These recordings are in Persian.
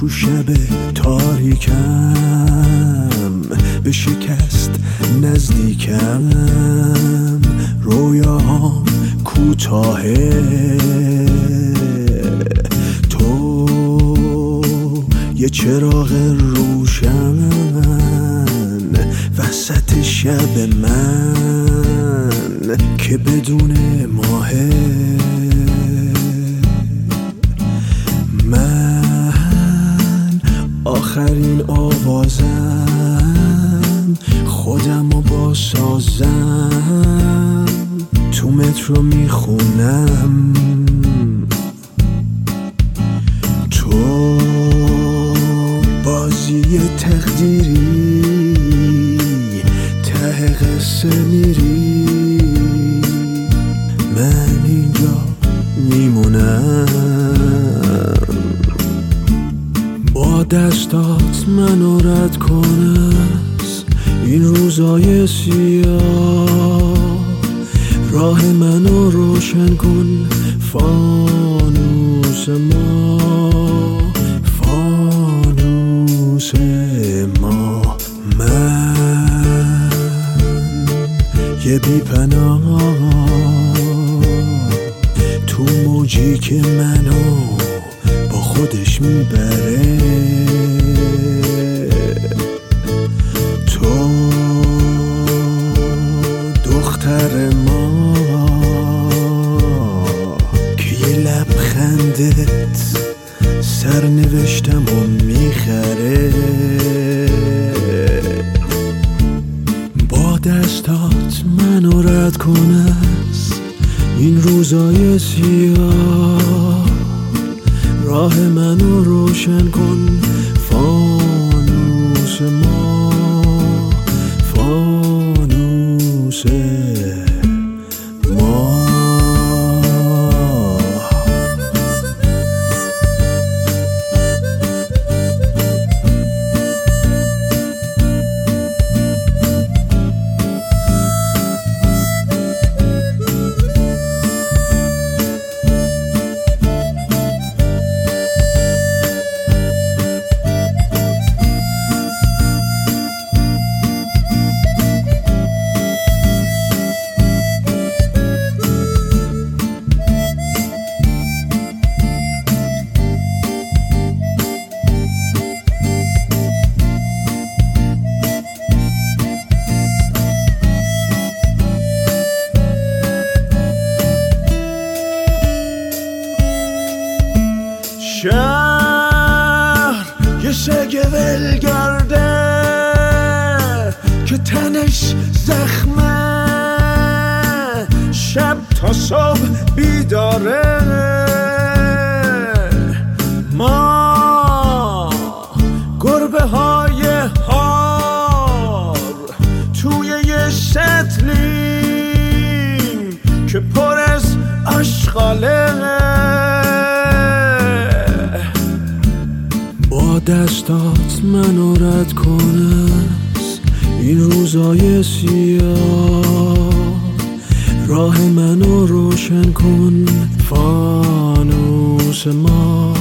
شب تاریکم به شکست نزدیکم، رویاهام کوتاهه، تو یه چراغ روشن وسط شب من که بدون ماهه. من آخرین آوازم، خودمو باسازم، تو مترو میخونم، تو بازی تقدیری ته قصه میری، من اینجا میمونم. با دستات منو رد کن از این روزای سیاه، راه منو روشن کن فانوس ما، فانوس ما. من یه بی‌پناه تو موجی که منو با خودش میبره، تو دختر ما که یه لبخندت سرنوشتم و میخره. با دستات منو رد کن از این روزای سیاه، راه منو روشن کن فانوس ما، فانوس ما. شهر یه سگ ولگرده که تنش زخمه، شب تا صبح بیداره. ما گربه های هار توی یه سطلیم که پر از آشغاله. با دستات منو رد کن از این روزای سیاه، راه منو روشن کن فانوس ما.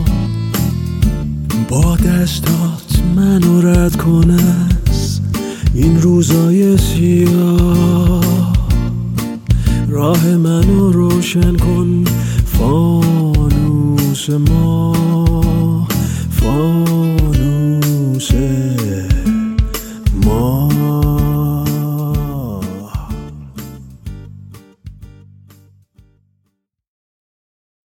با دستات منو رد کن از این روزای سیاه، راه منو روشن کن فانوس ما، فانوس